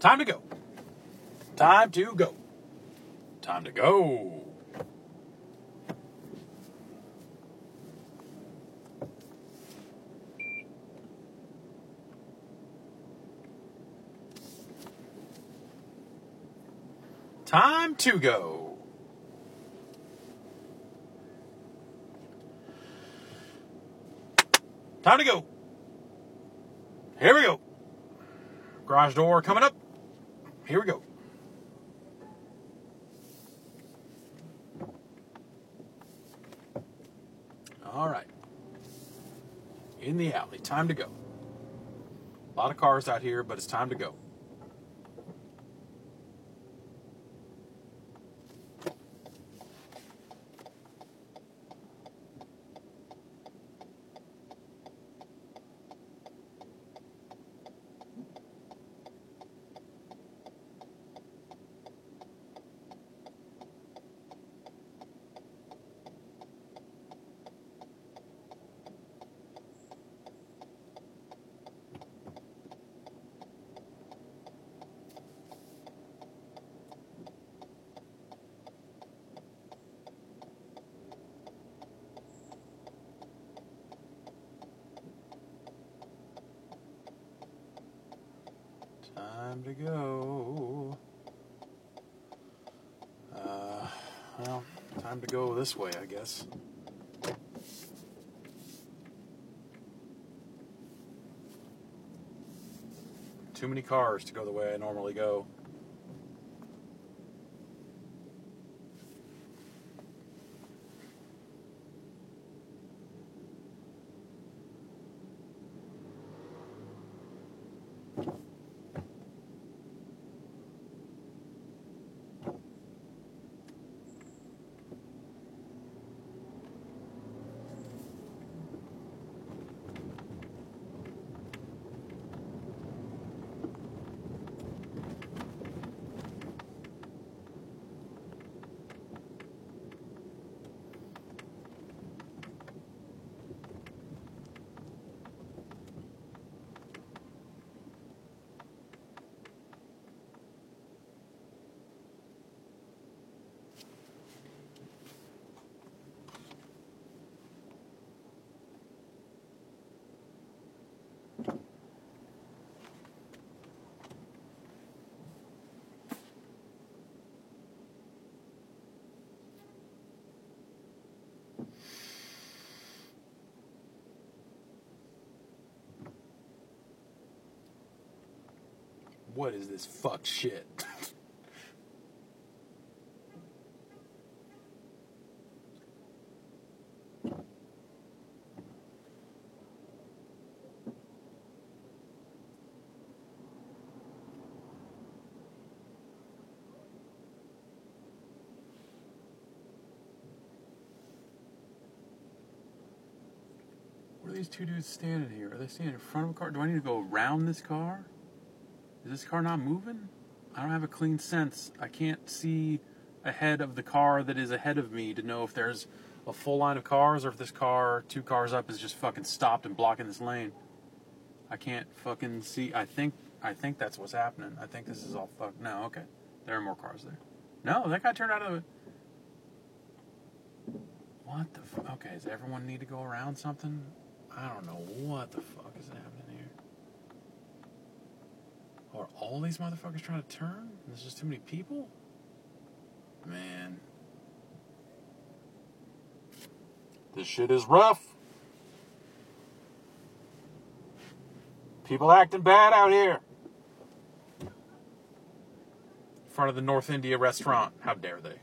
Time to go. Time to go. Time to go. Time to go. Time to go. Here we go. Garage door coming up. Here we go. All right. In the alley. Time to go. A lot of cars out here, but it's time to go. Time to go. Well, time to go this way, I guess. Too many cars to go the way I normally go. What is this fuck shit? What are these two dudes standing here? Are they standing in front of a car? Do I need to go around this car? Is this car not moving? I don't have a clean sense. I can't see ahead of the car that is ahead of me to know if there's a full line of cars or if this car, 2 cars up, is just fucking stopped and blocking this lane. I can't fucking see. I think that's what's happening. I think this is all fucked. No, okay. There are more cars there. No, that guy turned out of the... What the fuck? Okay, does everyone need to go around something? I don't know what the fuck is happening here. Are all these motherfuckers trying to turn? There's just too many people? Man. This shit is rough. People acting bad out here. In front of the North India restaurant. How dare they?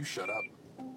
You shut up.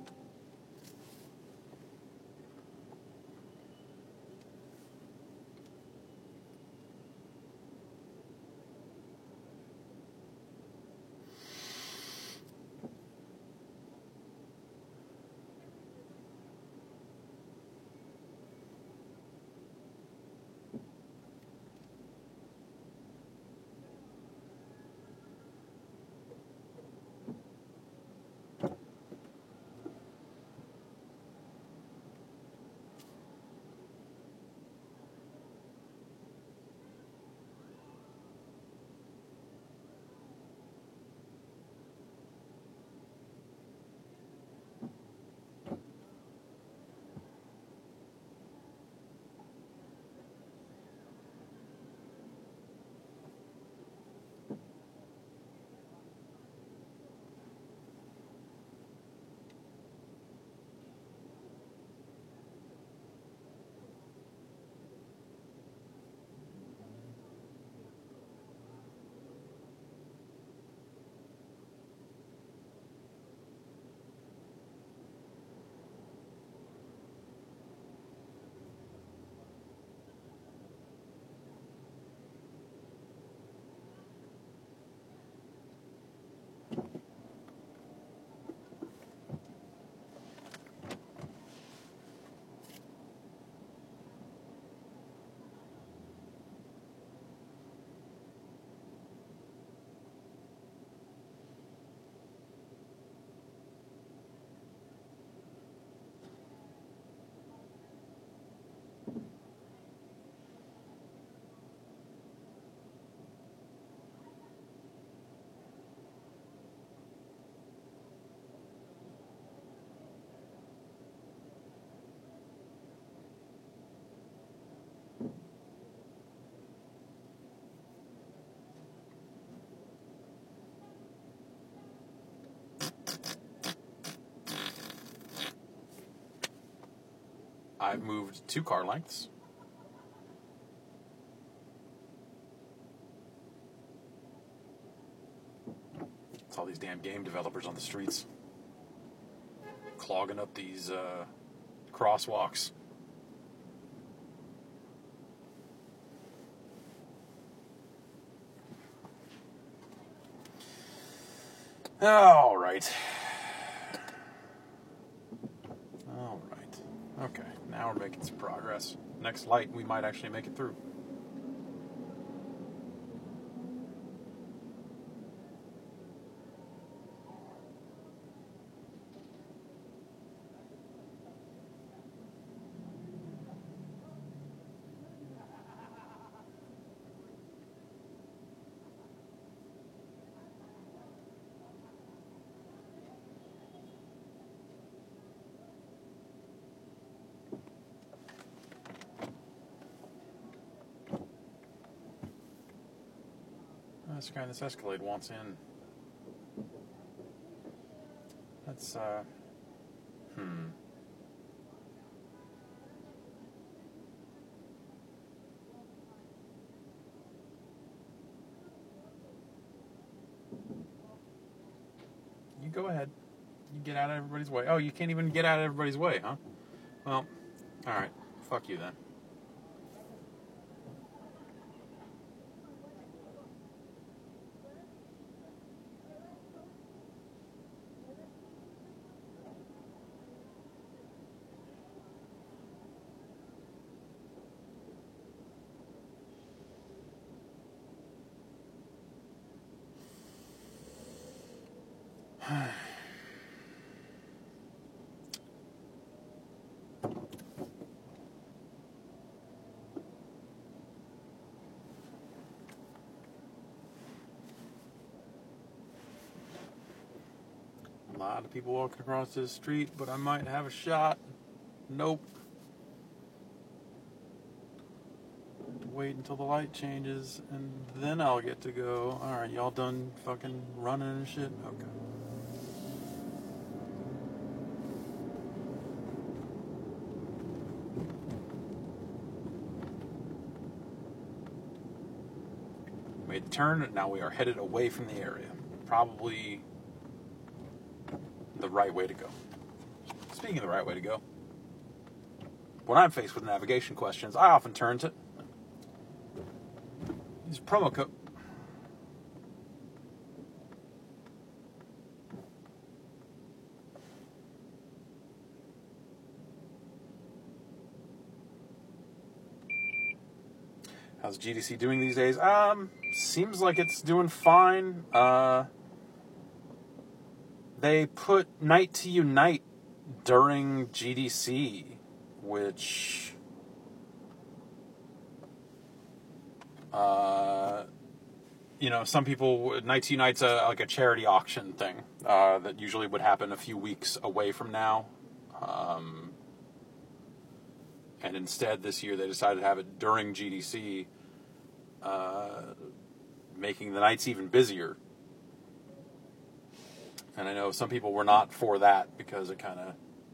I've moved 2 car lengths. It's all these damn game developers on the streets clogging up these crosswalks. All right. Okay, now we're making some progress. Next light, we might actually make it through. This guy in this Escalade wants in. That's, You go ahead. You get out of everybody's way. Oh, you can't even get out of everybody's way, huh? Well, alright. Fuck you then. A lot of people walking across this street, but I might have a shot. Nope. Wait until the light changes, and then I'll get to go. Alright, y'all done fucking running and shit? Okay. Made the turn, and now we are headed away from the area. Probably the right way to go. Speaking of the right way to go, when I'm faced with navigation questions, I often turn to these promo code. How's GDC doing these days? Seems like it's doing fine. They put Night to Unite during GDC, which some people, Night to Unite's like a charity auction thing that usually would happen a few weeks away from now. And instead, this year, they decided to have it during GDC, making the nights even busier. And I know some people were not for that because it kind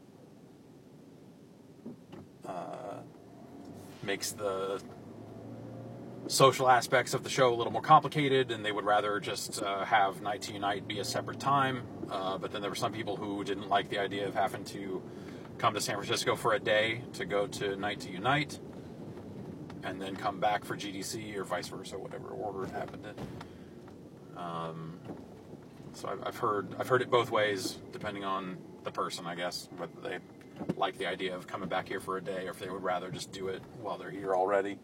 of makes the social aspects of the show a little more complicated, and they would rather just have Night to Unite be a separate time. But then there were some people who didn't like the idea of having to come to San Francisco for a day to go to Night to Unite, and then come back for GDC, or vice versa, whatever order it happened in. So I've heard it both ways, depending on the person, I guess, whether they like the idea of coming back here for a day, or if they would rather just do it while they're here already.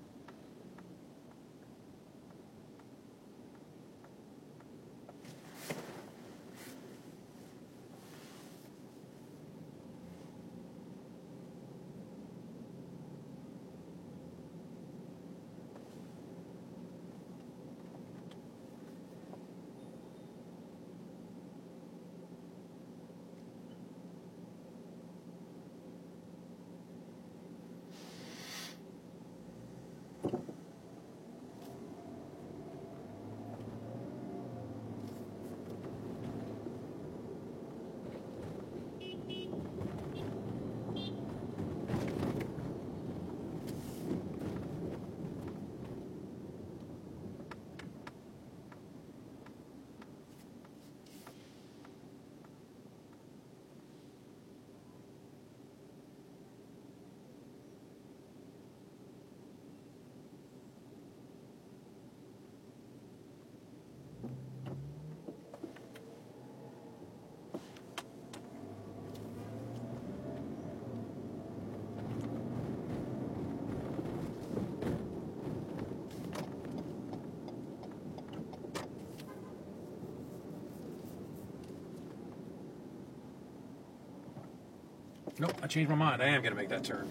Nope, I changed my mind. I am going to make that turn.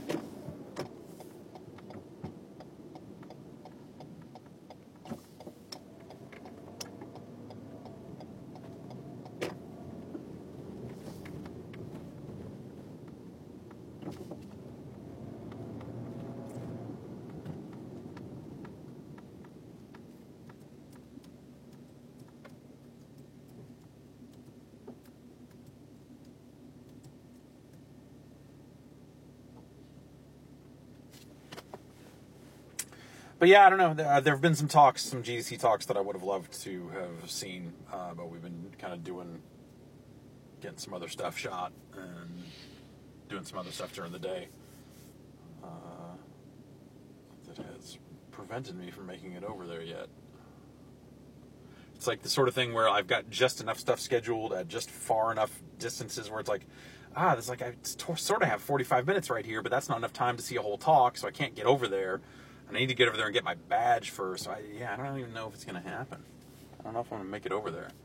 But yeah, I don't know. There have been some talks, some GDC talks that I would have loved to have seen, but we've been kind of getting some other stuff shot and doing some other stuff during the day that has prevented me from making it over there yet. It's like the sort of thing where I've got just enough stuff scheduled at just far enough distances where it's like, there's like I sort of have 45 minutes right here, but that's not enough time to see a whole talk, so I can't get over there. And I need to get over there and get my badge first. So I don't even know if it's going to happen. I don't know if I'm going to make it over there.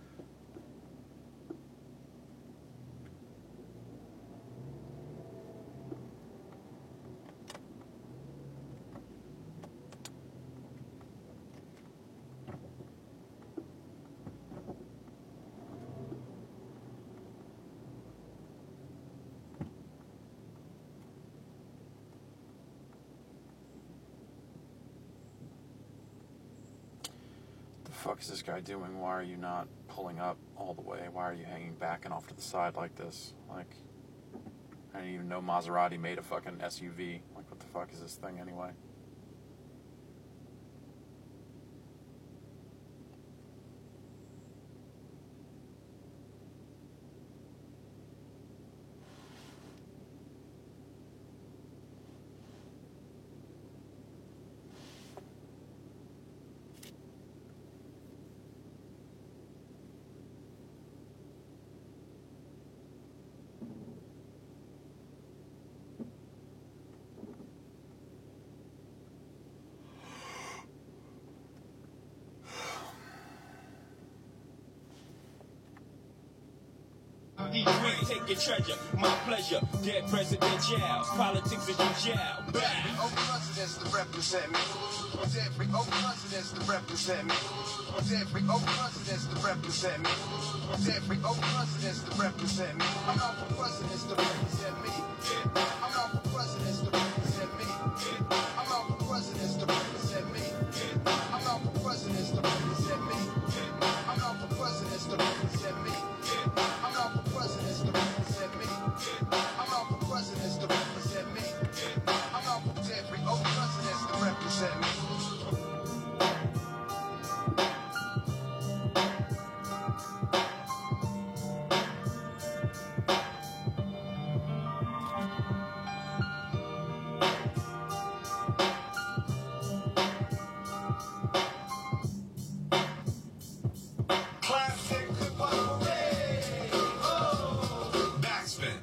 What the fuck is this guy doing? Why are you not pulling up all the way? Why are you hanging back and off to the side like this? Like, I didn't even know Maserati made a fucking SUV. Like, what the fuck is this thing anyway? D3, take your treasure, my pleasure. Dead presidentials, politics is your job. Old presidents to represent me. Every old presidents to represent me. Every old presidents to represent me. Every old presidents to represent me. I'm out for presidents to represent me. I'm out for presidents to represent me. I'm out for presidents to represent me. I'm out for presidents to represent me. I'm out for presidents to represent me. I'm out for presidents to represent me. I'm out for presidents to represent me. I'm out for every old presidents to represent me. Classic backspin.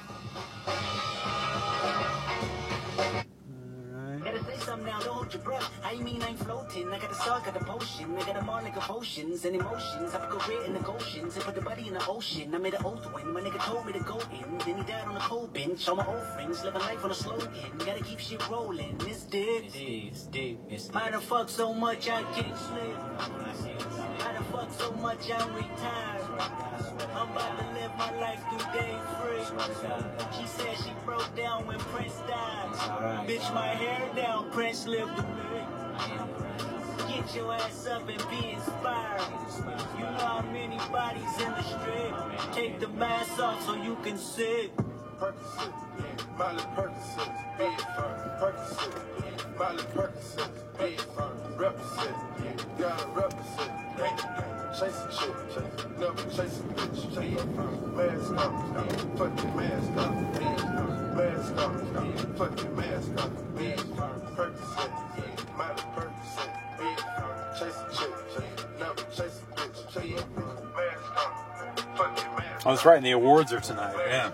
Gotta say something now, don't hold your breath. I mean I'm floating. I got the salt, got the potion. I got them all nigga potions and emotions. I put career in the oceans and put the body in the ocean. I made an oath when my nigga told me to go in. Then he died on a cold bench. All my old friends living life on a slow end. Gotta keep shit rolling. It's deep. It's deep. I done fuck so much I can't sleep. I done fuck so much I'm retired. I'm about to live my life through day free. She said she broke down when Prince died. Bitch, my hair down, Prince lived with me. Get your ass up and be inspired. You know how many bodies in the street. Take the mask off so you can see. Percocet, Miley Percocet, be it firm. Percocet, Miley Percocet, be it firm. Represent, gotta represent. Chasing shit, never chasing bitch. Mask off, fuck your mask off. Mask off, fuck your mask off. Percocet, Miley Percocet, be it firm. Chasing shit, never chasing bitch. Mask off, fuck your mask off. Oh, that's right. And the awards are tonight. Yeah.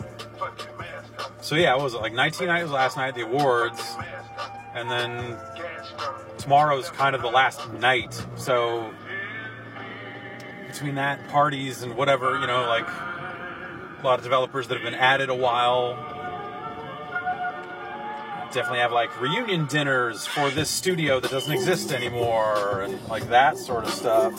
So yeah, what was it, like 19 night was last night, the awards, and then tomorrow's kind of the last night. So between that, parties and whatever, you know, like a lot of developers that have been at it a while definitely have like reunion dinners for this studio that doesn't exist anymore and like that sort of stuff.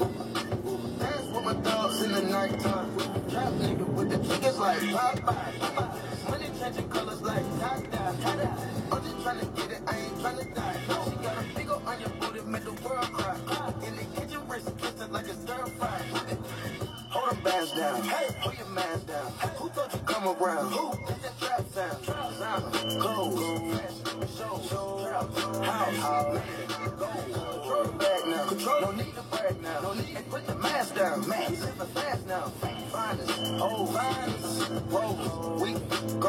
Changing colors like tie-dye. I'm just trying to get it, I ain't trying to die. She got a big ol' on your booty, make the world cry. In the kitchen, wrist twisted like a stir fry. Hold them bands down, hey, hold your mans down. Who thought you come around? Who? That's that trap sound. Clothes, show, house, control the bag now. Control, no need to brag now. No need to put the mask down. Man, he's living fast now. Finest, finest, whoa, we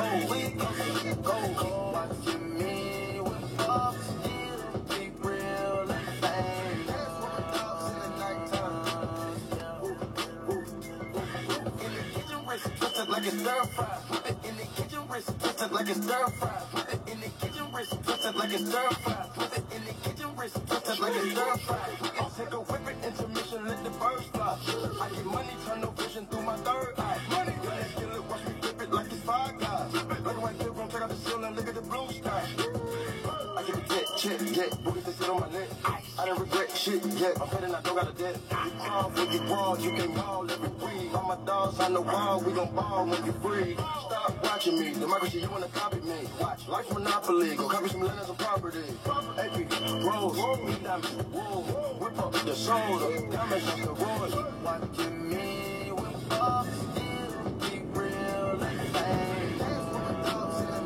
go, watching me with love, still be real and fame. That's what my dogs in the nighttime. In the kitchen, wrist twisted like a stir fry. In the kitchen, wrist twisted like a stir fry. In the kitchen, wrist twisted like a stir fry. In the kitchen, wrist twisted like a stir fry. I'll take a whip it, intermission, let the birds fly. I get money, turn no vision through my third eye. Money, got that skill, it, watch me flip it like it's Five Guys. Like a white pilgrim, check out the ceiling, look at the blue sky. I get a jet, check, get booties that sit on my neck. I don't regret shit yet. I'm betting I don't got a debt. You crawl when you crawl, you can ball every week. All my dogs on the wall, we gon' ball when you free. Stop watching me, democracy, you wanna copy me. Watch, life's monopoly, go copy some land and some property. AP, rolls, me diamonds, wool, whip up the shoulder, diamonds on the road. Watching me with love, still be real and fame. That's what my dogs in the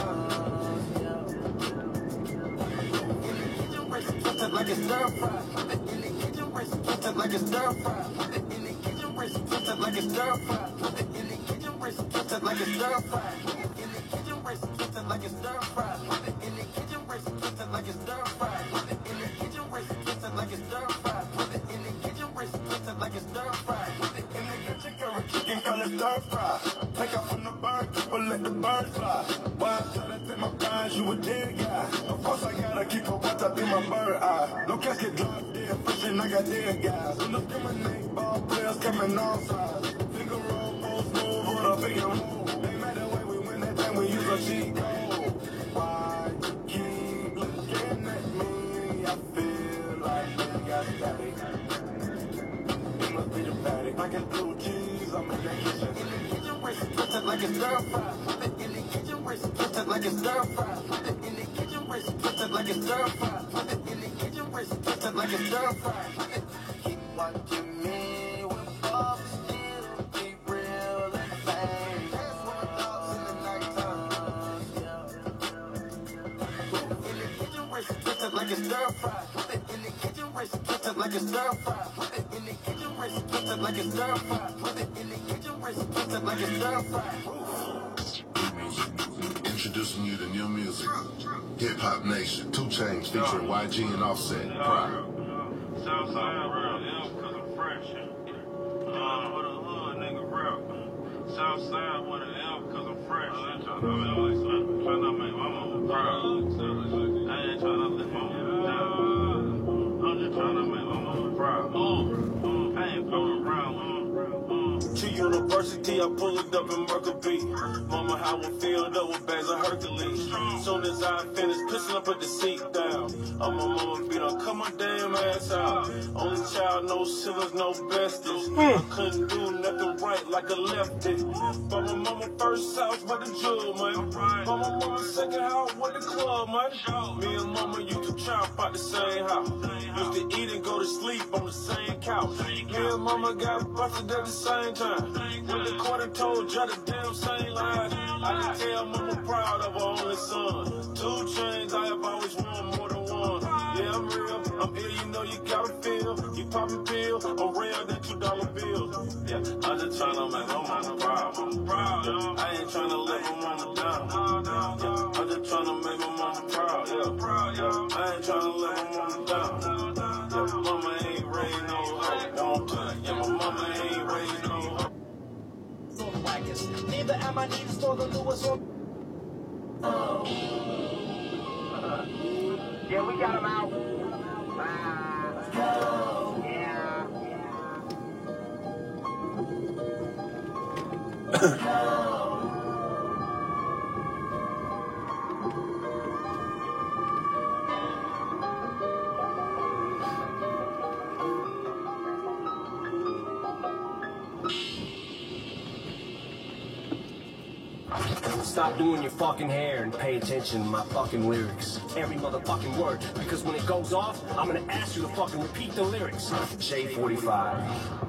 nighttime. Twisted like a stir fry. In the kitchen, wrist twisted like a stir fry. In the kitchen, wrist twisted like a stir fry. In the kitchen, wrist twisted like a stir fry. In the kitchen, wrist twisted like a stir fry. In the kitchen, wrist twisted like a stir fry. In the kitchen, wrist twisted like a stir fry. In the kitchen, wrist twisted like a stir fry. In the kitchen, curry chicken, call it stir fry. Take off from the bird, but let the bird fly. Why I try to take my prize, you a dead guy. Of course I gotta keep a watch out in my bird eye. No casket drop dead, fishing, I got dead guys. Indiscriminate ball players coming all sides. Finger roll, smooth on a bigger move. They mad the way we win that thing, we use a cheat code. Why keep looking at me? I feel like we got static. It must be the paddock. I got blue cheese, I'm in the kitchen. In the kitchen, wrist twisted like a stir fry. In the kitchen, wrist twisted like a stir fry. In the kitchen, wrist twisted like a stir fry. In the kitchen, wrist twisted like a stir fry. Keep watching me with Bob still be real and fame. That's what my thoughts in the nighttime. In the kitchen, wrist twisted like a stir fry. In the kitchen, wrist twisted like a stir fry. In the kitchen, wrist twisted like a stir fry. In the kitchen, wrist twisted like a stir fry. Introducing you to new music. Hip Hop Nation, 2 Chainz featuring YG and Offset. Pride. Southside real ill cause I'm fresh. With a hood nigga rap. Southside with an L cause I'm fresh. I ain't tryna make my mama proud. I ain't tryna let my mama down. I'm just tryna make my mama proud. I ain't going around. To university, I pulled up in Mercury. Mama, how I feel, double bags of Hercules. Soon as I finish pissing, I put the seat down. Oh, my mama beat on, cut my damn ass out. Only child, no siblings, no besties. I couldn't do nothing right like a lefty. But my mama first house with the jewel, man. But my mama second house with the club, man. Me and mama used to chop out the same house. Used to eat and go to sleep on the same couch. Me and mama got busted at the same time. When the court told you the damn same line, I can tell mama proud of her only son. 2 Chainz, I have always won more than one. Yeah, I'm real, I'm ill, you know you gotta feel. You poppin' pill, I'm real than $2 bills. Yeah, I'm just tryna make my mama proud. Yeah, I ain't tryna let my mama down. Yeah, I'm just tryna make my mama proud. Yeah, I ain't tryna let my mama down. Yeah, mama ain't raised no hoe. Yeah, my mama ain't raised no hoe. Neither am I need to store the Lewis or. Yeah, we got him out. Stop doing your fucking hair and pay attention to my fucking lyrics. Every motherfucking word. Because when it goes off, I'm gonna ask you to fucking repeat the lyrics. J45.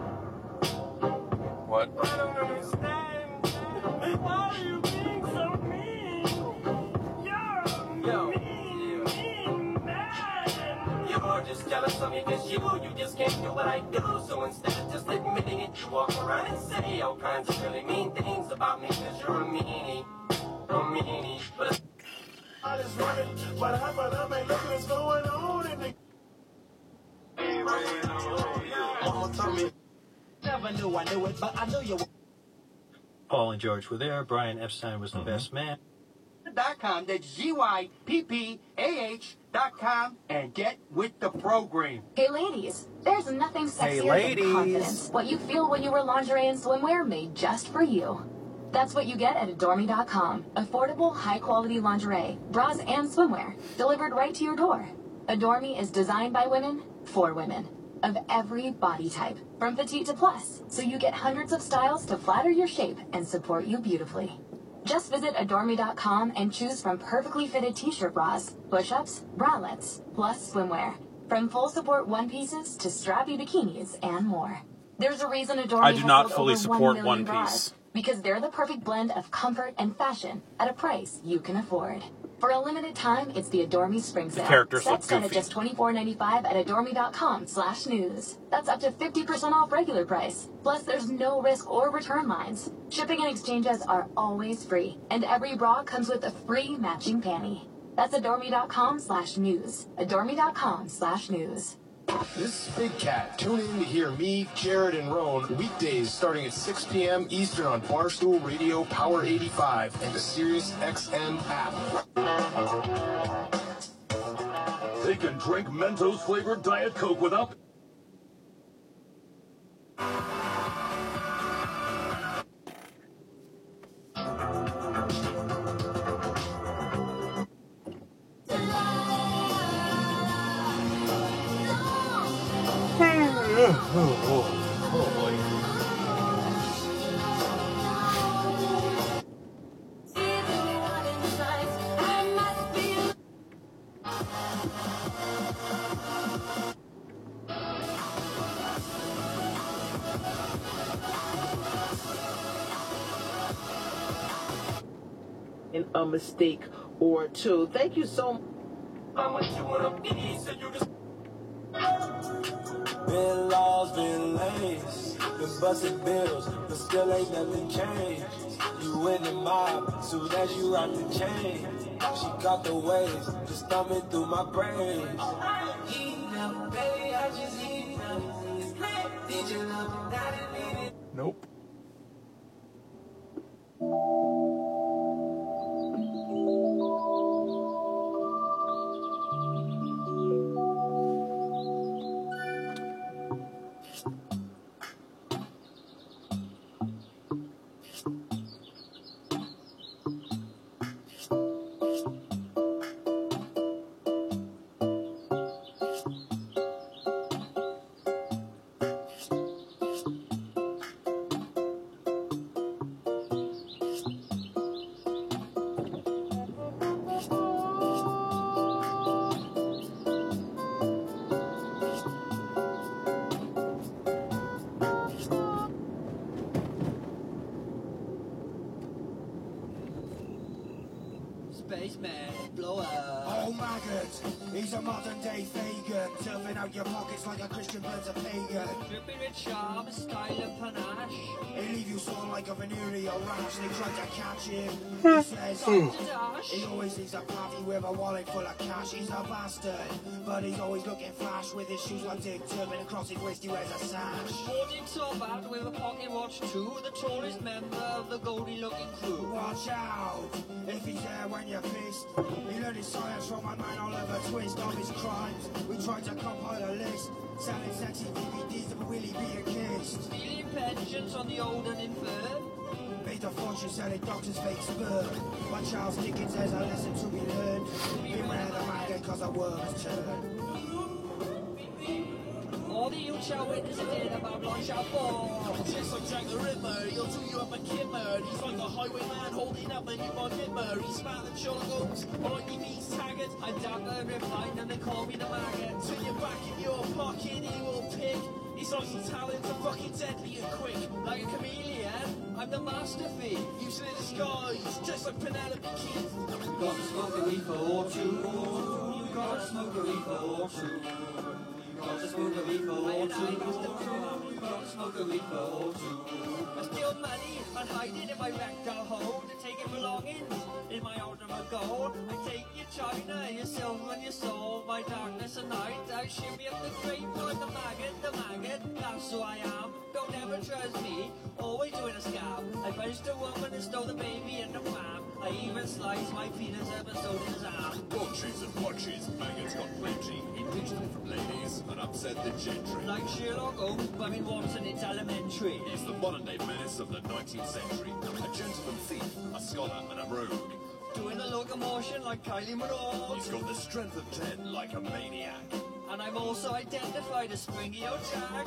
What? I don't understand. Why are you being so mean? You're mean, man. You're more just jealous of me because you just can't do what I do. So instead of just admitting it, you walk around and say all kinds of really mean things about me because you're a meanie. A meanie. But I just running, but half of them ain't looking what's going on in the. Mama told me. Never knew I knew it, but I knew you were. Paul and George were there. Brian Epstein was the best man. .com, that's GYPPAH.com, and get with the program. Hey ladies, there's nothing sexier ladies. than confidence. What you feel when you wear lingerie and swimwear made just for you. That's what you get at Adore.me.com. Affordable, high-quality lingerie, bras, and swimwear delivered right to your door. Adore Me is designed by women for women of every body type, from petite to plus, so you get hundreds of styles to flatter your shape and support you beautifully. Just visit Adore.me.com and choose from perfectly fitted t-shirt bras, push-ups, bralettes, plus swimwear. From full support one-pieces to strappy bikinis and more. There's a reason Adore Me I do has not sold fully over 1 support million one bras, piece. because they're the perfect blend of comfort and fashion at a price you can afford. For a limited time, it's the Adore Me Spring Sale. characters look Sets start at goofy. just $24.95 at adoreme.com/news. That's up to 50% off regular price. Plus, there's no risk or return lines. Shipping and exchanges are always free, and every bra comes with a free matching panty. That's adoreme.com/news. Adoreme.com/news. This is Big Cat. Tune in to hear me, Jared, and Roan weekdays starting at 6 p.m. Eastern on Barstool Radio Power 85 and the Sirius XM app. They can drink Mentos flavored Diet Coke without. In a mistake or two. Thank you so much. How much you wanna be? So you just Been laws, been lanes, been busted bills, but still ain't nothing changed. You in the mob, soon as you out the chain. She caught the waves, just thumbing through my brain. Nope. Spaceman, blow up. Oh, maggot, he's a modern day Fagin, turfing out your pockets like a Christian burns a pagan. Dripping with charm, style and panache. He'll leave you sore like a venereal rash. They try to catch him. He says, he always leaves a party with a wallet full of cash. He's a bastard, but he's always looking flash. With his shoes like Dick Turpin across his waist, he wears a sash. Sporting so bad with a pocket watch too. The tallest member of the Goldie-looking crew. Watch out, if he's there when you're pissed. He learned his science from a man Oliver Twist of his crimes. We tried to compile a list, selling sexy DVDs that were really being kissed. Stealing pensions on the old and infirm. Made a fortune selling doctors' fake sperm. But Charles Dickens has a lesson to be learned. Beware the maggot cause a worm's turn. All the youth shall witness a day about Blanche Chabot. Just like Jack the Ripper, he'll do you up a kimmer. He's like a highwayman holding up a newborn nipper. He's smarter than Sherlock Holmes, or like he meets Taggart. I'm darker refined and they call me the maggot. Turn your back in your pocket, he will pick. He's like some talent, fucking deadly and quick. Like a chameleon, I'm the master thief. Using a disguise, just like Penelope Keith. Gotta smoke a reefer or two. Gotta smoke a reefer or two. Gotta smoke a reefer or two. Gotta smoke a reefer or two. I steal money and hide it in my rectal hole. To take it belongings in my ultimate goal. I take your china, your silver and your soul. My darkness and night, I shimmy up the grave like the maggot, that's who I am. Don't ever trust me, always doing a scam. I punched a woman and stole the baby and the fam. I even sliced my penis episode in his arm. Bunches and bunches, maggots got plenty. Impeached different ladies and upset the gentry. Like Sherlock Holmes, but in Watson it's elementary. He's the modern day menace of the 19th century. A gentleman thief, a scholar and a rogue. Doing the locomotion like Kylie Minogue. He's got the strength of 10 like a maniac. And I'm also identified as Springy O'Jack.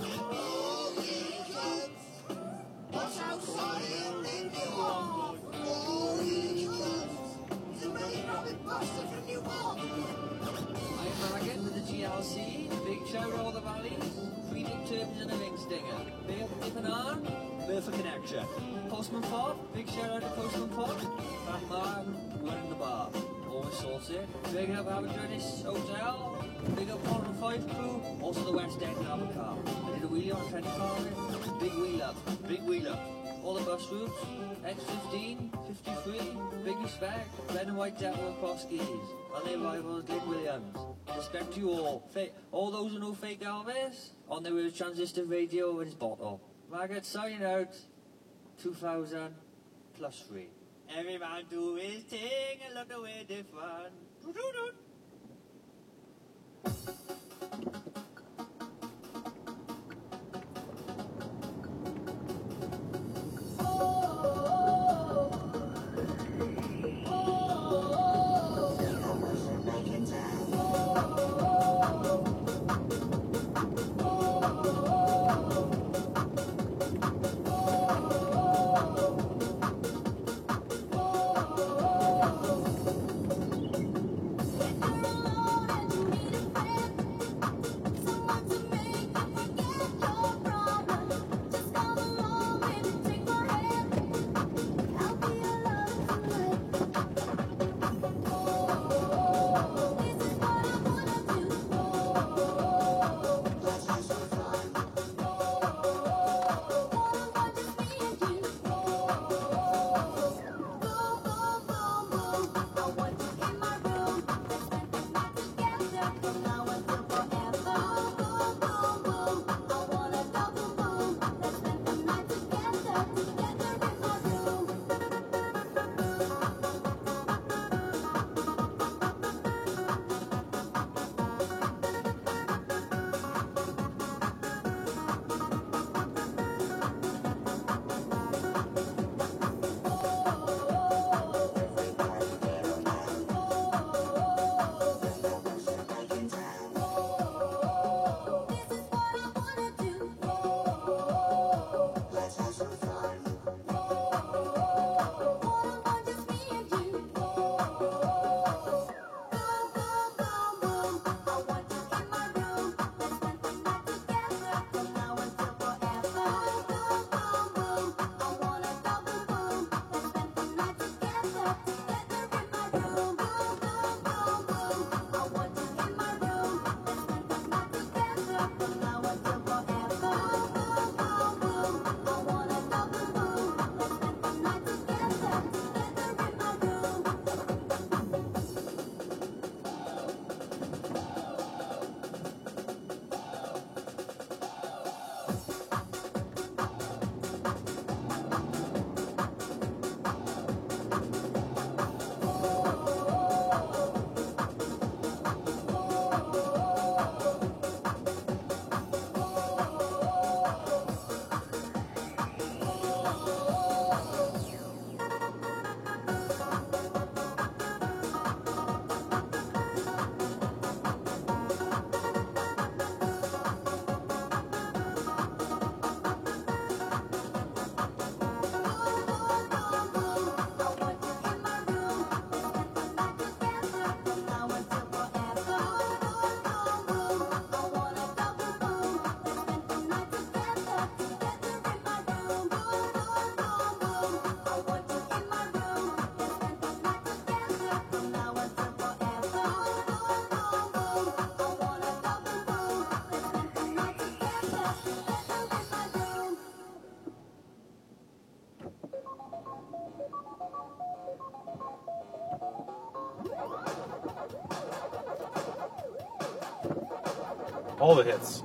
What's outside in New York? He's a really Robin Bastard from New York. I'm Maggot with the GLC, Big Shout All the Valleys, 3 Dick Turpins and a Ring Stinger. Bear for Dip and Arm, Bear for Connection. Postman Pop, big shout out to Postman Pop. Fat Mark, running the bar. Always saucy. Big up Aberjourneys Hotel. Big up Pond and Five Crew. Also the West End and Abercar. I did a wheelie on 25. Big wheel up. Big wheel up. All the bus routes. X15, 53. Big respect. Red and white devil across skis. And their rivals, Dick Williams. Respect to you all. All those who know fake Elvis. On their way to transistor radio with his bottle. Maggot signing out. 2000 plus 3. Every man do his thing and look the way they fun. All the hits.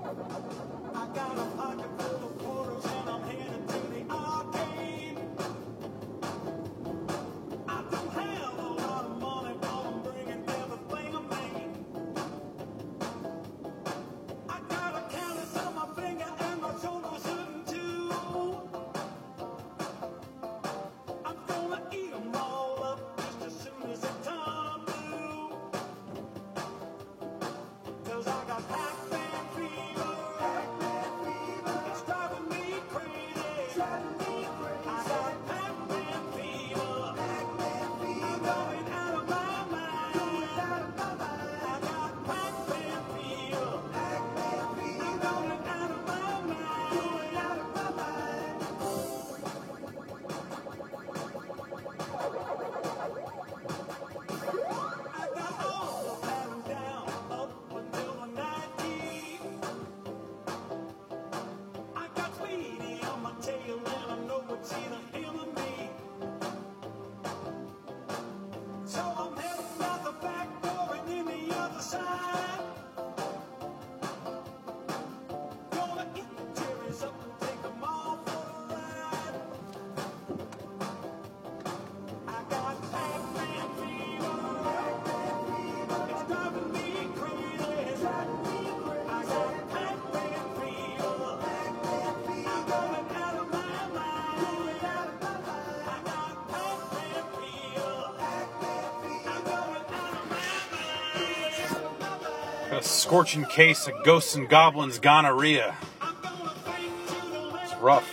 A scorching case of ghosts and goblins gonorrhea. It's rough.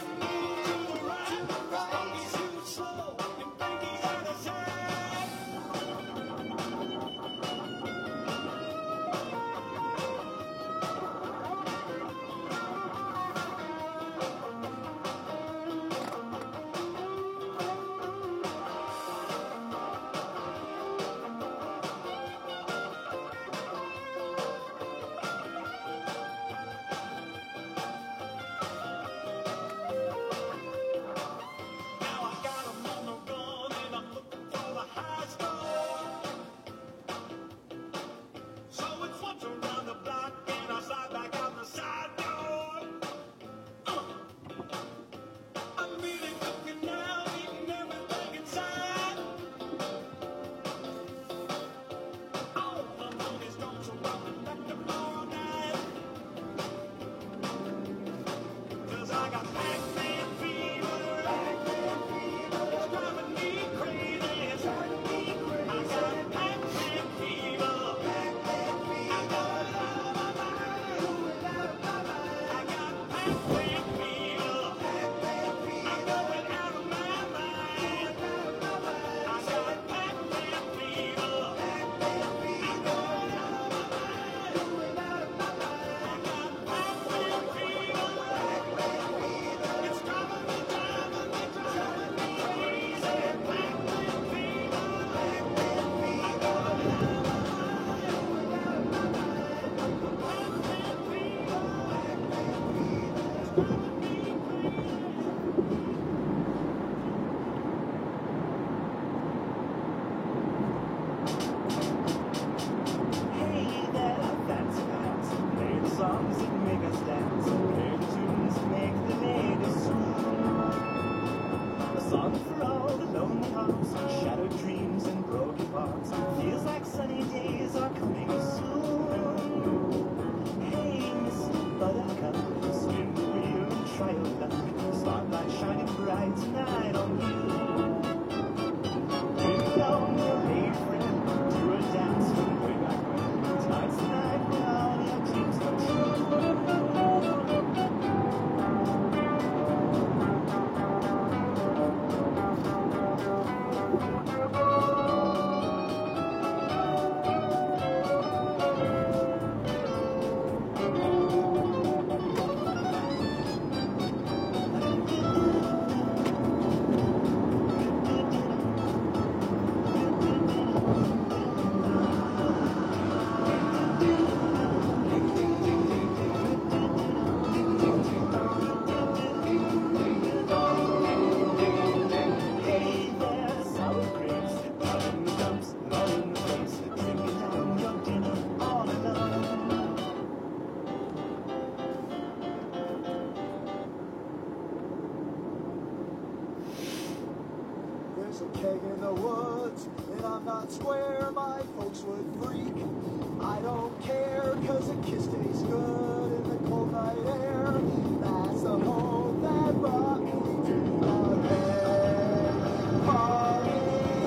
There's a keg in the woods, and I'm not square, my folks would freak. I don't care, cause a kiss tastes good in the cold night air. That's the home that brought me to the keg party,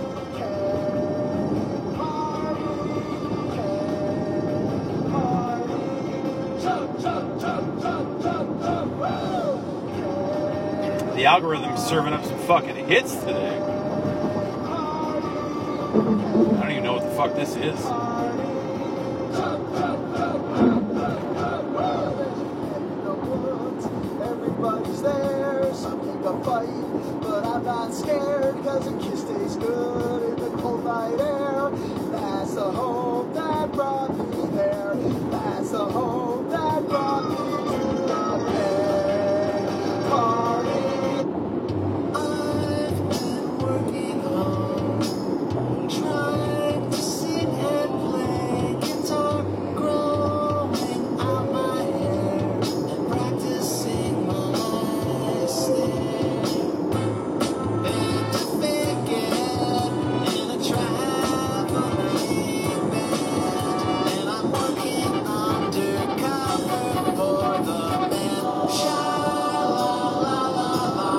keg party, keg party. Jump, jump, jump, jump, jump, jump, woo! The algorithm's serving up some fucking hits today. I don't even know what the fuck this is. Everybody's there, some kick a fight, but I'm not scared, cause a kiss tastes good in the cold night air. That's the home that brought me there. That's the home that brought me to the keg party. I've been working hard, trying to sing and play guitar, growing out my hair, and practicing my stare. And to fake it in a traveling band, and I'm working undercover for the band. Sha-la-la-la-la,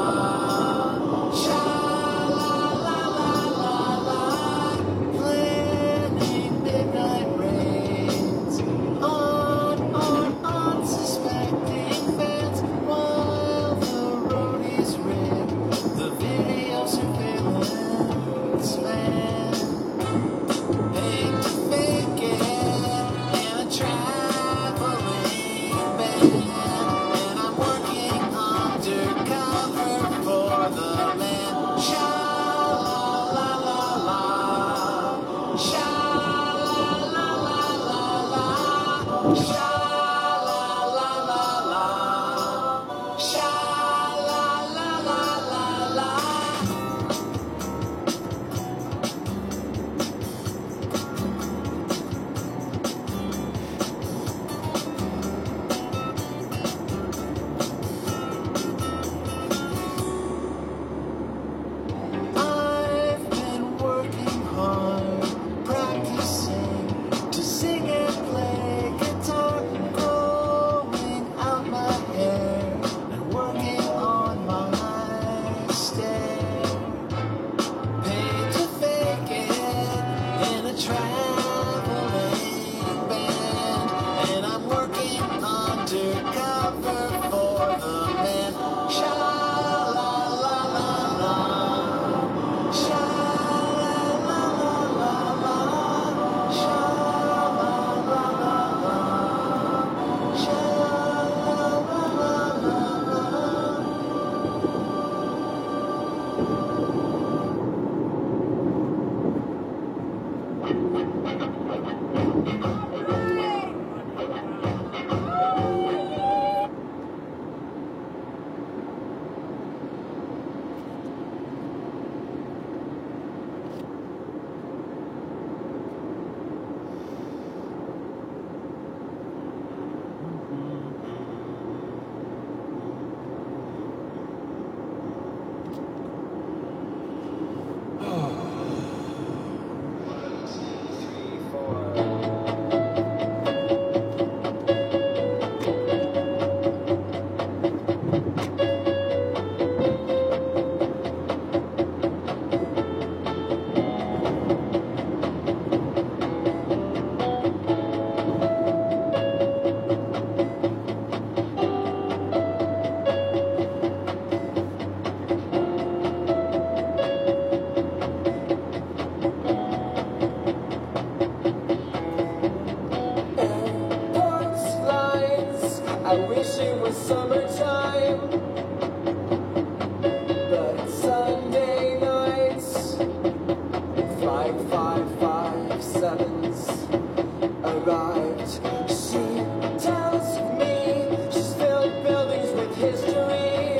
sha-la-la-la-la, planning midnight raids on unsuspecting fans while the roadies rig the video surveillance van. Paid to fake it in a traveling band, and I'm working undercover for the man. Sha-la-la-la-la, sha-la-la-la-la, sha-la-la-la-la, sha-la-la-la-la. I've been working hard, practicing to sing and play guitar, growing out my hair, and working on my stare. Paid to fake it in a traveling band, and I'm working undercover for the man. Sha-la-la-la-la, sha-la-la-la-la, sha-la-la-la-la, sha-la-la-la-la. I wish it was summertime, but it's Sunday nights. 5557's arrived. She tells me she's filled buildings with history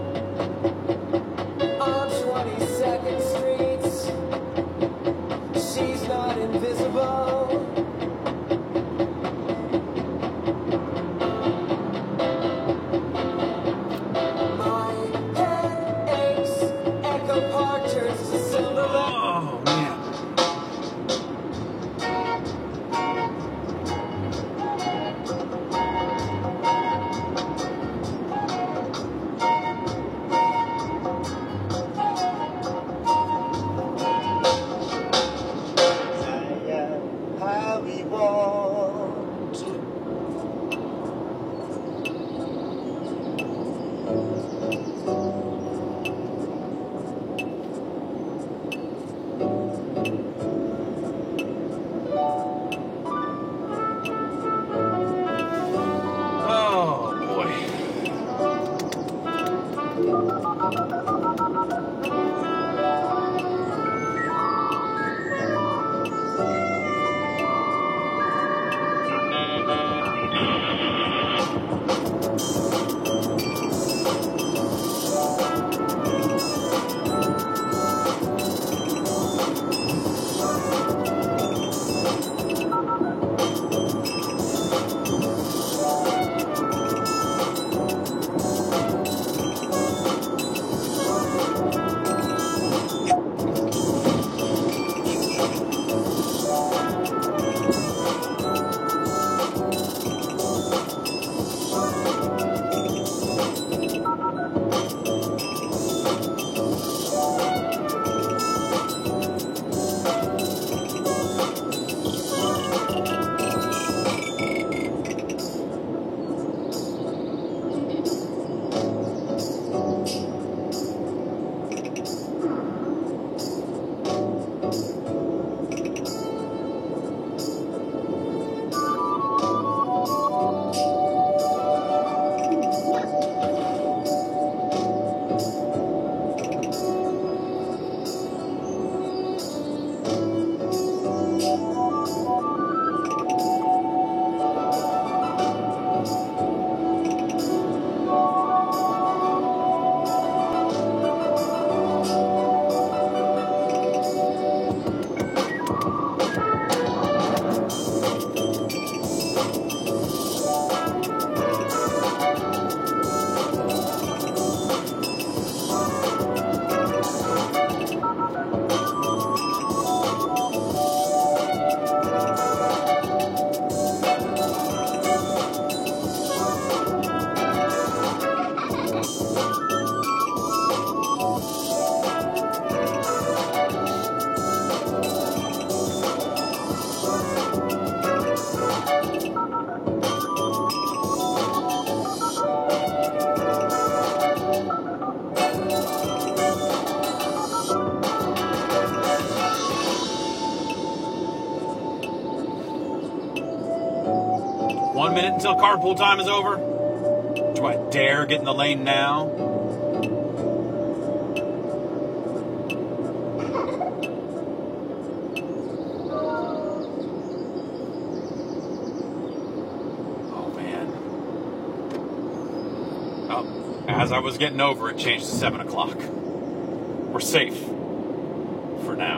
on 22nd Street. She's not invisible. My minute until carpool time is over? Do I dare get in the lane now? Oh, man. Oh, as I was getting over, it changed to 7 o'clock. We're safe. For now.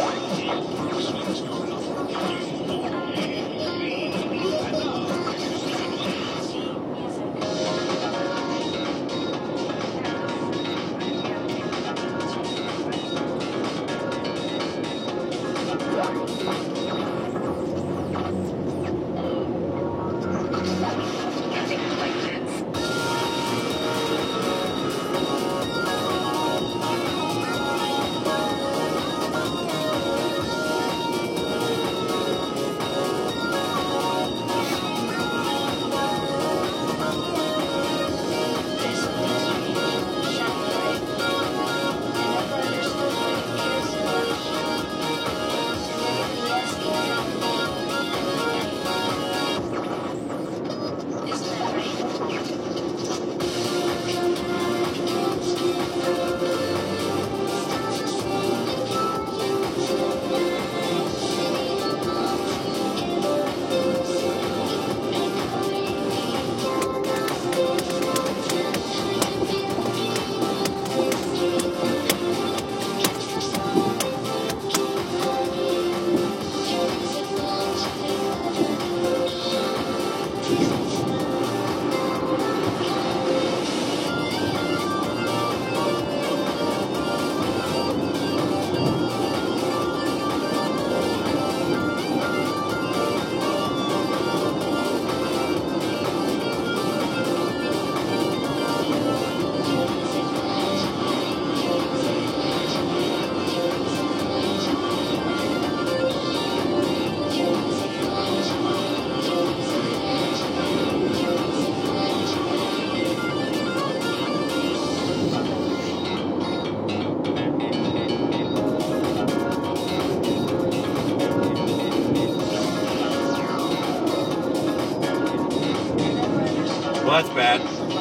Well, that's bad.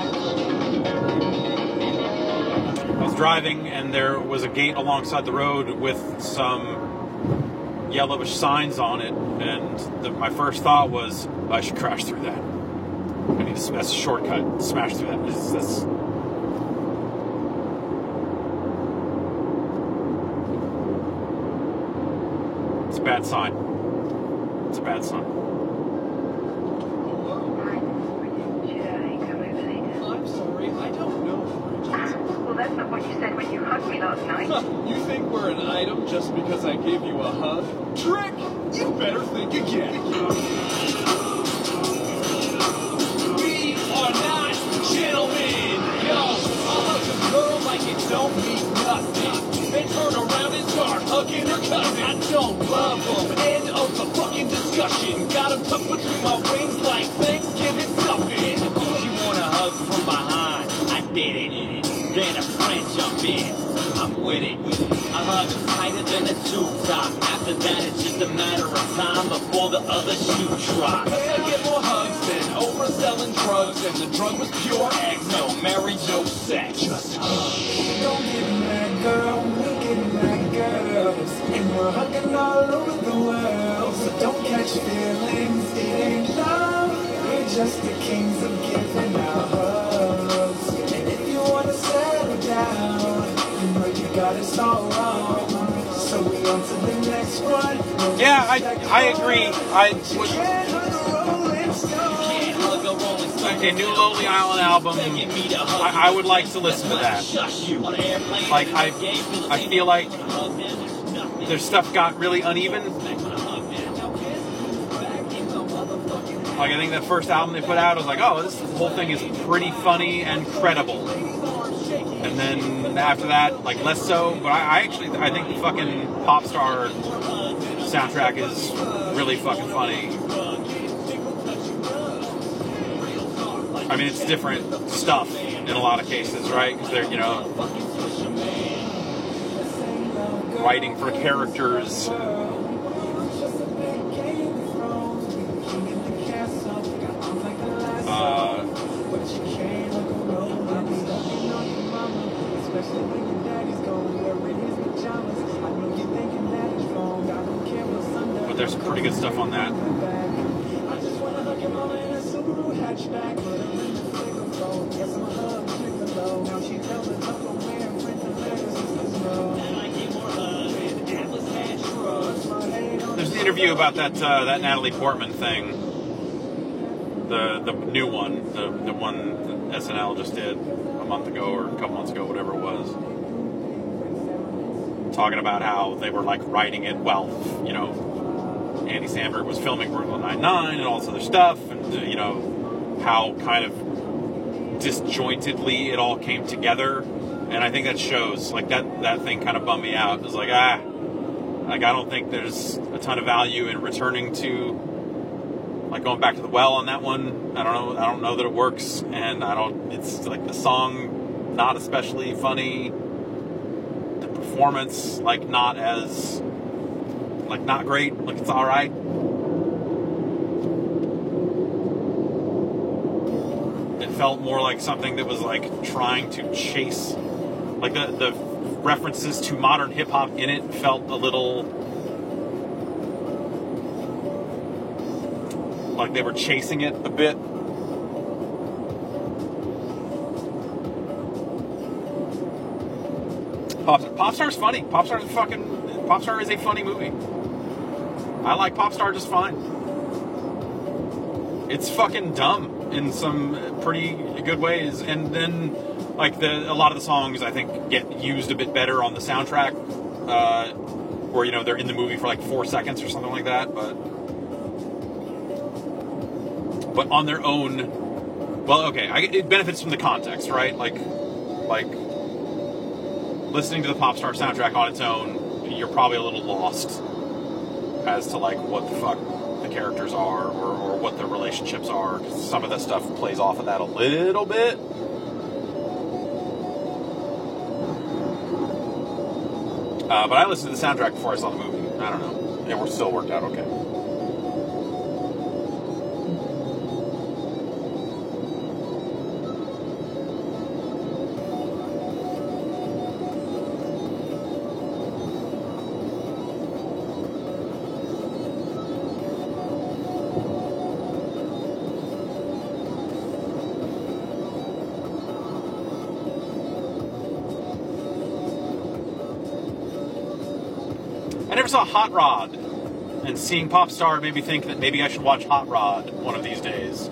I was driving and there was a gate alongside the road with some yellowish signs on it, and my first thought was, I should crash through that. I need to, that's a shortcut, smash through that. It's a bad sign. It's a bad sign. That's not what you said when you hugged me last night. You think we're an item just because I gave you a hug? Trick! You better think again. We are not gentlemen. Yo, I'll hug a girl like it don't mean nothing. Then turn around and start hugging her cousin. I don't love them. End of the fucking discussion. Got them tucked between my wings like Thanksgiving stuffing. You want a hug from behind? I did it. Then a friend jump in, I'm with it. A hug is tighter than a tube top. After that, it's just a matter of time before the other shoe drops. I get more hugs than overselling drugs, and the drug was pure eggs. No marriage, no sex. Just hugs. Don't get mad, girl. We're getting mad girls, and we're hugging all over the world. So don't catch feelings. It ain't love. We're just the kings of giving our hugs. And if you wanna settle down, you know you got us all wrong. So we on to the next one. Yeah, I agree. A new Lonely Island album, I would like to listen to that. Like, I feel like their stuff got really uneven. Like, I think that first album they put out, I was like, oh, this whole thing is pretty funny and credible. And then after that, like, less so. But I think the fucking Popstar soundtrack is really fucking funny. I mean, it's different stuff in a lot of cases, right? Because they're, you know, writing for characters. but there's some pretty good stuff on that. I just wanna hug your mama in a Subaru hatchback. Put her in the flicker. Yes, I'm a hug, click the low. Now she tells us I'm gonna wear print the letters and snow. And I give more hugs and Atlas hat shrugs. There's an interview about that Natalie Portman thing. The new one, the one that SNL just did a month ago or a couple months ago, whatever it was. Talking about how they were like writing it while, you know, Andy Samberg was filming Brooklyn Nine-Nine and all this other stuff, and you know, how kind of disjointedly it all came together. And I think that shows, like, that thing kind of bummed me out. It was like, I don't think there's a ton of value in returning to, like, going back to the well on that one. I don't know that it works, and it's like the song not especially funny, the performance like not as, like, not great, like it's all right. It felt more like something that was like trying to chase, like the references to modern hip hop in it felt a little like they were chasing it a bit. Popstar's funny. Popstar is a funny movie. I like Popstar just fine. It's fucking dumb in some pretty good ways, and then like a lot of the songs I think get used a bit better on the soundtrack, where, you know, they're in the movie for like 4 seconds or something like that, but on their own, well, okay, it benefits from the context, right? Like listening to the Popstar soundtrack on its own, you're probably a little lost as to like what the fuck the characters are or what the relationships are. Some of that stuff plays off of that a little bit. But I listened to the soundtrack before I saw the movie. I don't know. It still worked out okay. I never saw Hot Rod, and seeing Popstar made me think that maybe I should watch Hot Rod one of these days.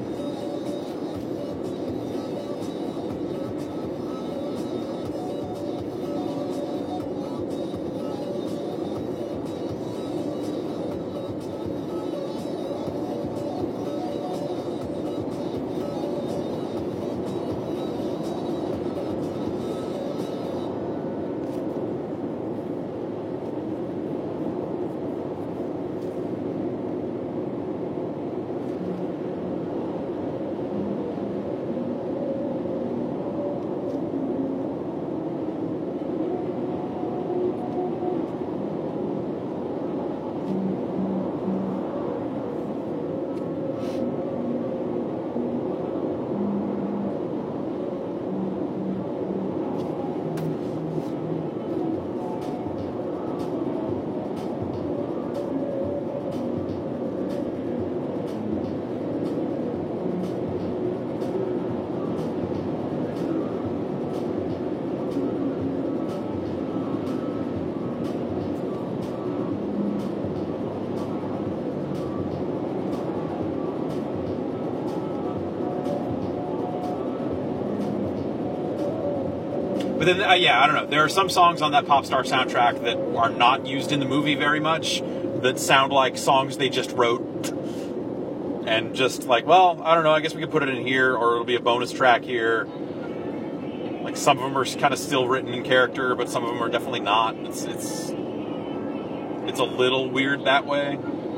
But then, yeah, I don't know. There are some songs on that Popstar soundtrack that are not used in the movie very much, that sound like songs they just wrote. And just like, well, I don't know, I guess we could put it in here, or it'll be a bonus track here. Like, some of them are kind of still written in character, but some of them are definitely not. It's a little weird that way.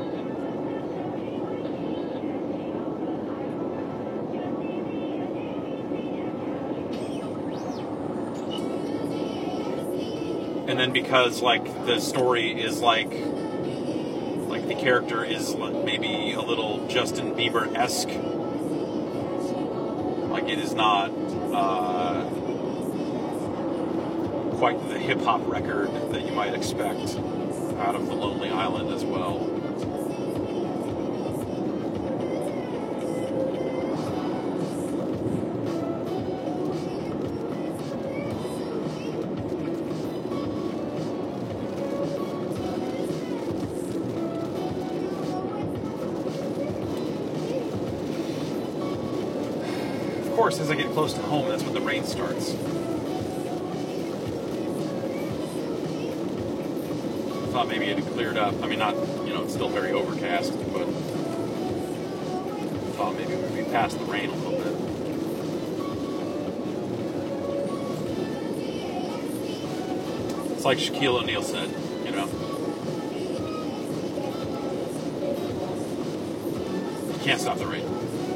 And then because, like, the story is like the character is maybe a little Justin Bieber-esque. Like, it is not quite the hip-hop record that you might expect out of The Lonely Island as well. of course, as I get close to home, that's when the rain starts. Thought maybe it had cleared up. I mean, not, it's still very overcast, but thought maybe we'd be past the rain a little bit. It's like Shaquille O'Neal said, you can't stop the rain.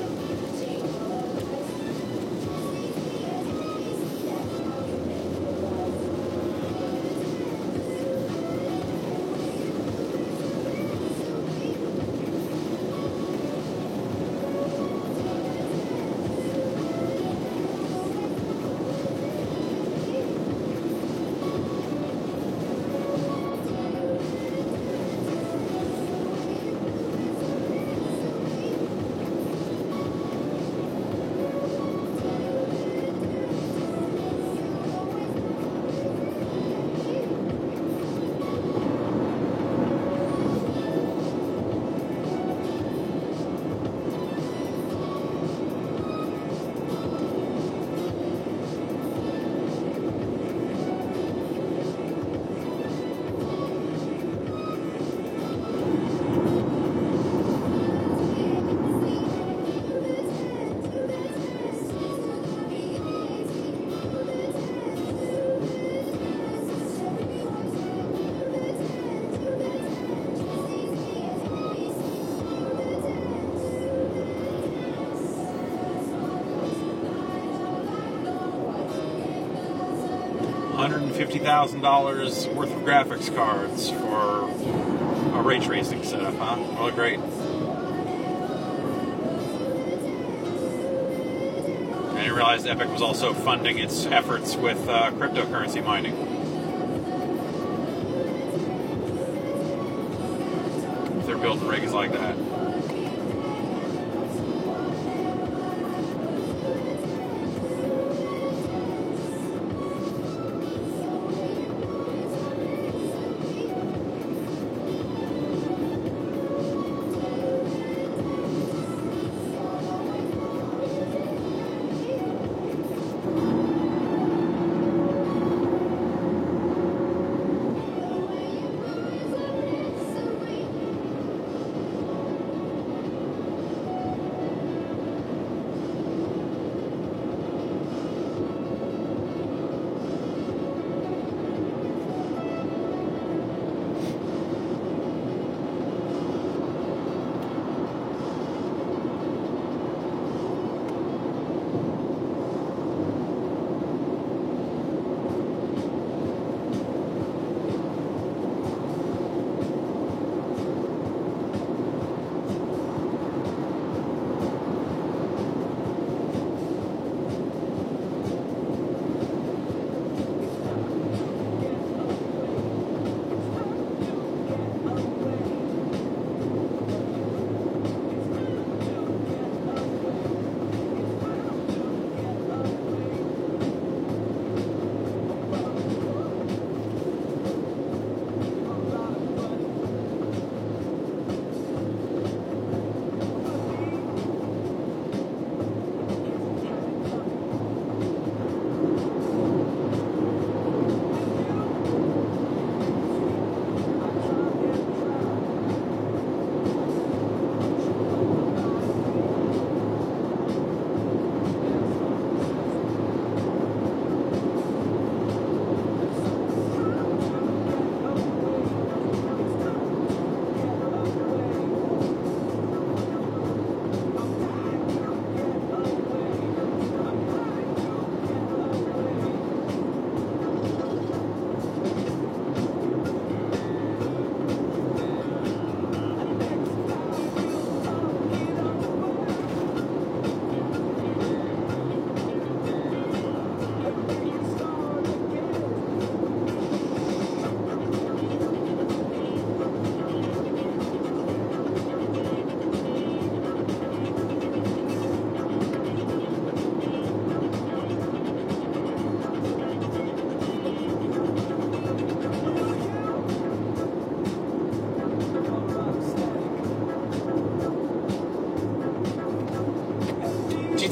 $150,000 worth of graphics cards for a ray tracing setup, huh? Well, great. I didn't realize Epic was also funding its efforts with cryptocurrency mining. If they're building rigs like that.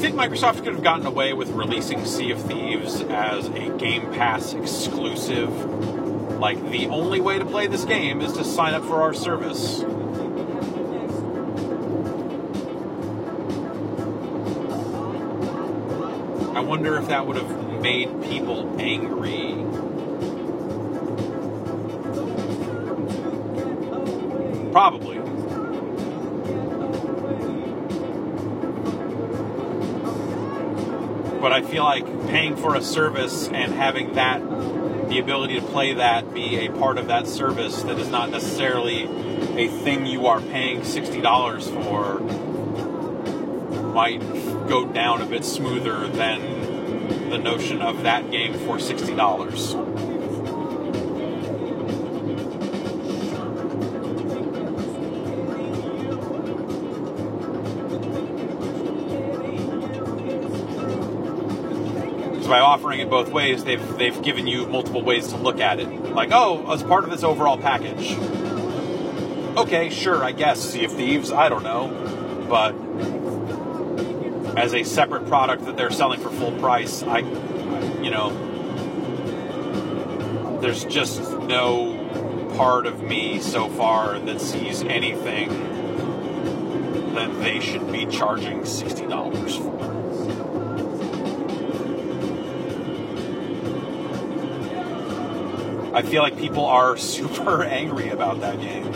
think Microsoft could have gotten away with releasing Sea of Thieves as a Game Pass exclusive. Like, the only way to play this game is to sign up for our service. I wonder if that would have made people angry. Probably. But I feel like paying for a service and having that, the ability to play that, be a part of that service that is not necessarily a thing you are paying $60 for, might go down a bit smoother than the notion of that game for $60. By offering it both ways, they've given you multiple ways to look at it. Like, oh, as part of this overall package. Okay, sure, I guess, Sea of Thieves, I don't know. But as a separate product that they're selling for full price, there's just no part of me so far that sees anything that they should be charging $60 for. I feel like people are super angry about that game.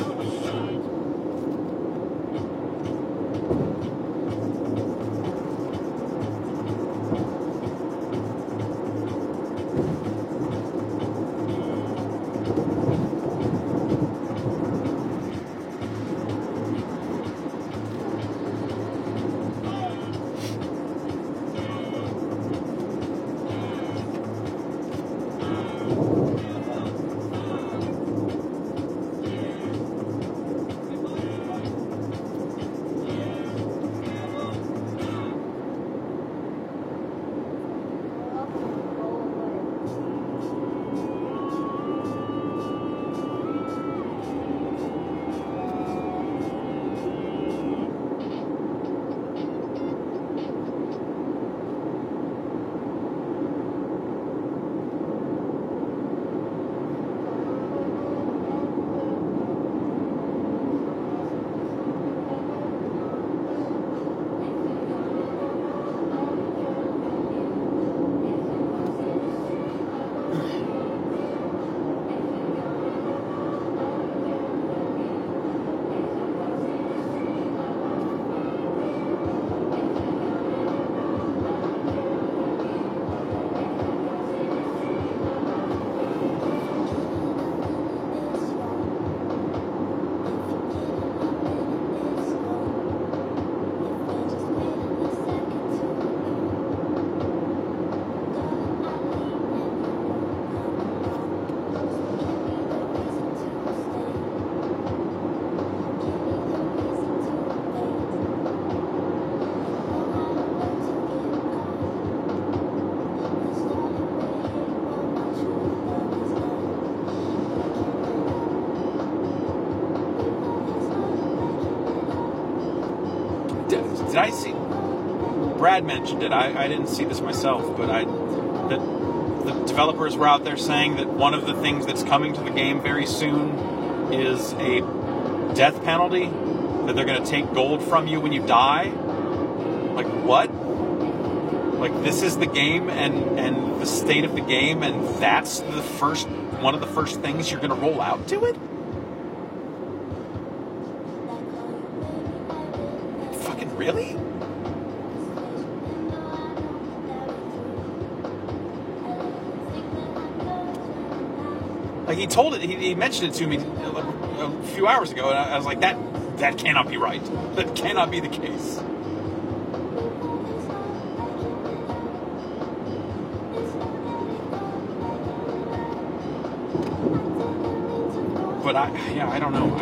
Did I see? Brad mentioned it. I didn't see this myself, but the developers were out there saying that one of the things that's coming to the game very soon is a death penalty, that they're going to take gold from you when you die. Like, what? Like, this is the game and the state of the game, and that's one of the first things you're going to roll out to it? Fucking really? Like, he told it, he mentioned it to me a few hours ago, and I was like, that cannot be right. That cannot be the case. But I don't know.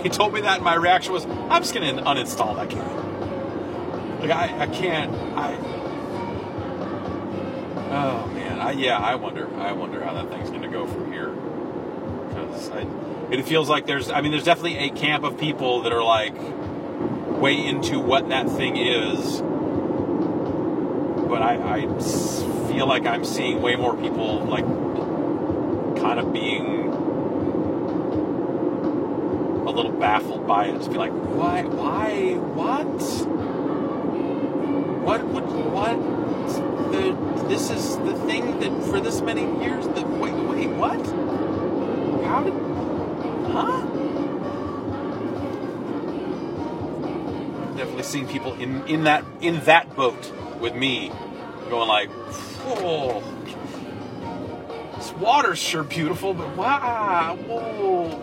he told me that, and my reaction was, I'm just going to uninstall that game. Like, I can't, oh man, I wonder how that thing's going to go from here. Because it feels like there's definitely a camp of people that are like way into what that thing is. But I feel like I'm seeing way more people like kind of being a little baffled by it. Just be like, why, what? This is the thing that for this many years. Wait, what? How did? Huh? Definitely seeing people in that boat with me, going like, whoa, this water's sure beautiful, but wow, whoa,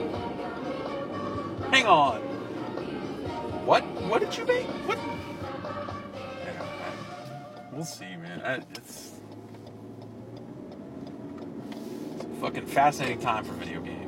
hang on, what did you make? What? We'll see, man. It's a fucking fascinating time for video games.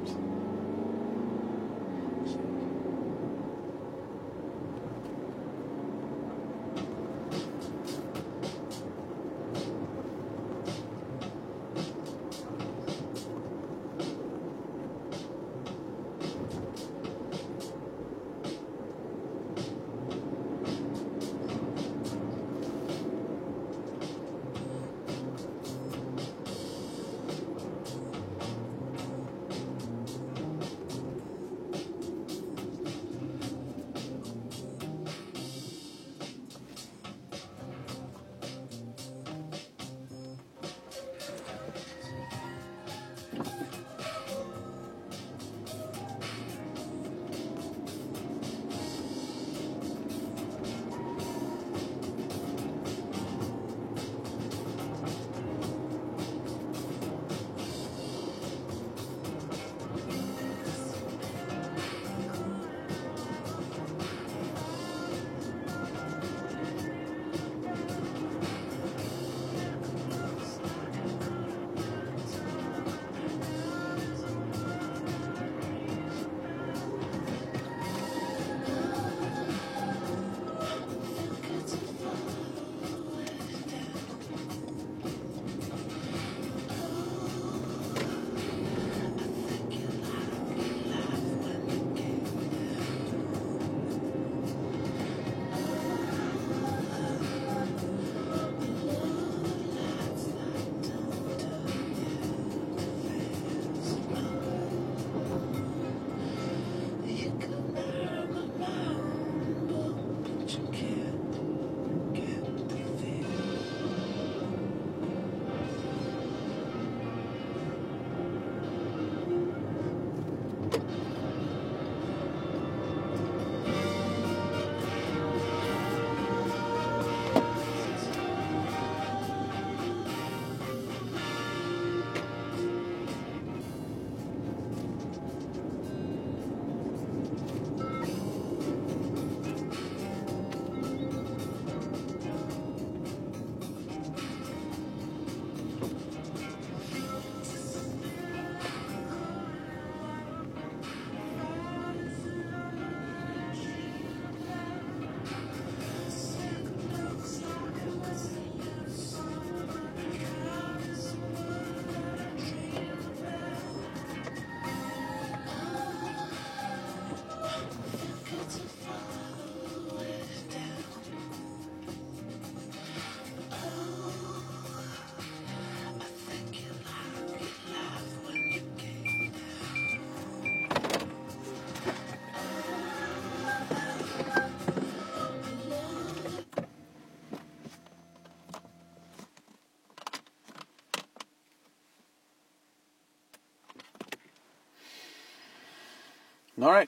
All right.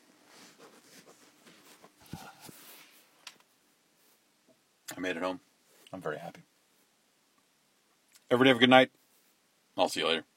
I made it home. I'm very happy. Everybody have a good night. I'll see you later.